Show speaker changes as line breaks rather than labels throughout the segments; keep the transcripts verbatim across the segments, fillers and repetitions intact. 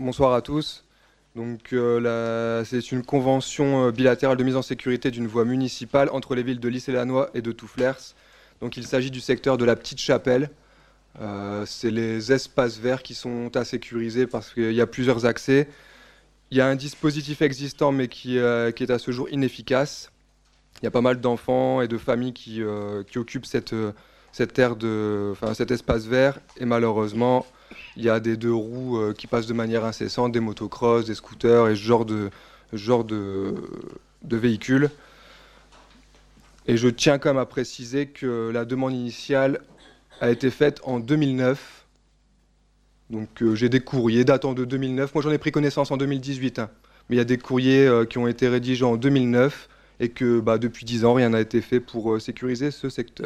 bonsoir à tous. Donc, euh, la- c'est une convention euh, bilatérale de mise en sécurité d'une voie municipale entre les villes de Lys-et-Lannoy et de Touflers. Donc, il s'agit du secteur de la Petite Chapelle. Euh, c'est les espaces verts qui sont à sécuriser parce qu'il y a plusieurs accès. Il y a un dispositif existant mais qui, euh, qui est à ce jour inefficace. Il y a pas mal d'enfants et de familles qui, euh, qui occupent cette, euh, cette aire de, enfin, cet espace vert et malheureusement, il y a des deux roues euh, qui passent de manière incessante, des motocross, des scooters et ce genre de, ce genre de, de véhicules. Et je tiens quand même à préciser que la demande initiale a été faite en deux mille neuf. Donc euh, j'ai des courriers datant de deux mille neuf. Moi j'en ai pris connaissance en deux mille dix-huit. Hein. Mais il y a des courriers euh, qui ont été rédigés en deux mille neuf et que bah, depuis dix ans rien n'a été fait pour euh, sécuriser ce secteur.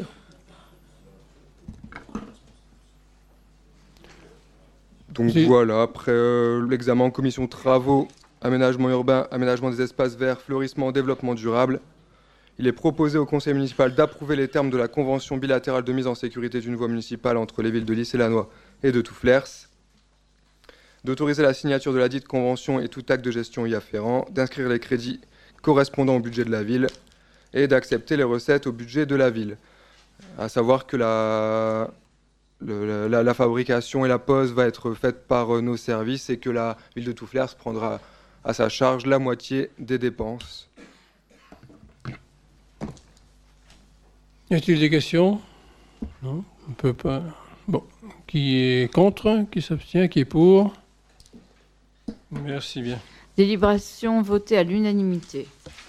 Donc
Si.
voilà, après euh, l'examen en commission de travaux, aménagement urbain, aménagement des espaces verts, fleurissement, développement durable, il est proposé au conseil municipal d'approuver les termes de la convention bilatérale de mise en sécurité d'une voie municipale entre les villes de Lys-et-Lannoy et de Touflers, d'autoriser la signature de la dite convention et tout acte de gestion y afférent, d'inscrire les crédits correspondant au budget de la ville et d'accepter les recettes au budget de la ville. À savoir que la... Le, la, la fabrication et la pose va être faite par euh, nos services et que la ville de Touflers prendra à sa charge la moitié des dépenses.
Y a-t-il des questions? Non, on peut pas. Bon, qui est contre? Qui s'abstient? Qui est pour? Merci bien.
Délibération votée à l'unanimité.